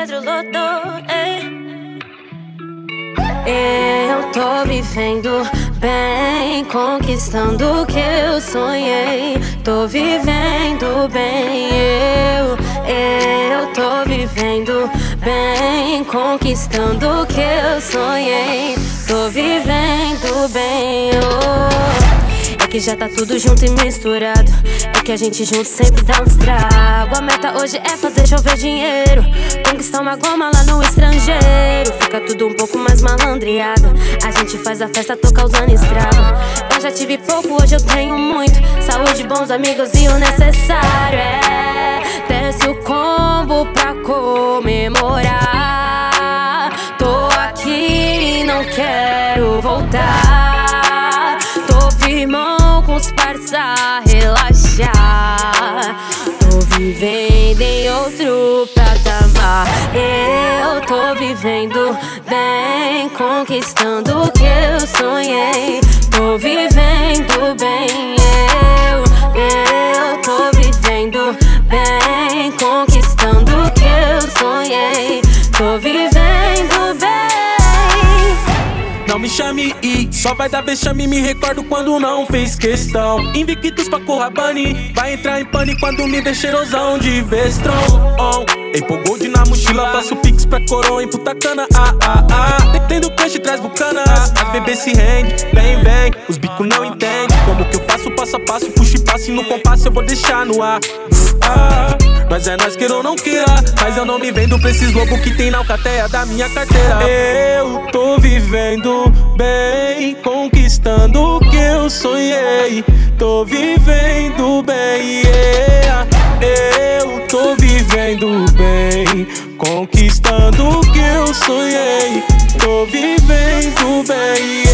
Pedro Lotto, Eu tô vivendo bem, conquistando o que eu sonhei. Tô vivendo bem, eu tô vivendo bem, conquistando o que eu sonhei. Tô vivendo bem, É que já tá tudo junto e misturado. É que a gente junto sempre dá um estrago. A meta hoje é fazer chover dinheiro, conquistar uma goma lá no estrangeiro. Fica tudo um pouco mais malandreado. A gente faz a festa, tô causando estrago. Eu já tive pouco, hoje eu tenho muito. Saúde, bons amigos e o necessário. Desce o combo pra comemorar. Tô aqui e não quero voltar. Tô firmão com os parça, relaxar. Tô vivendo em outro patamar. Eu tô vivendo bem, conquistando o que eu sonhei. Tô vivendo bem, eu tô vivendo bem, conquistando o que eu sonhei. Tô vivendo bem. Não me chame e só vai dar vexame. Me recordo quando não fez questão. Invictus pra Corrabani, vai entrar em pane quando me vê cheirosão de Vestron. Empolgou de na mochila, faço pix pra coroa em Putacana. Tendo crush traz bucanas, as bebês se rendem, vem, os bicos não entendem. Como que eu faço passo a passo, puxo e passo e no compasso eu vou deixar no ar. Mas é nós queira ou não queira, mas eu não me vendo pra esses lobos que tem na alcateia da minha carteira. Eu tô vivendo bem, conquistando o que eu sonhei. Tô vivendo bem, eu tô vivendo bem, conquistando o que eu sonhei. Tô vivendo bem.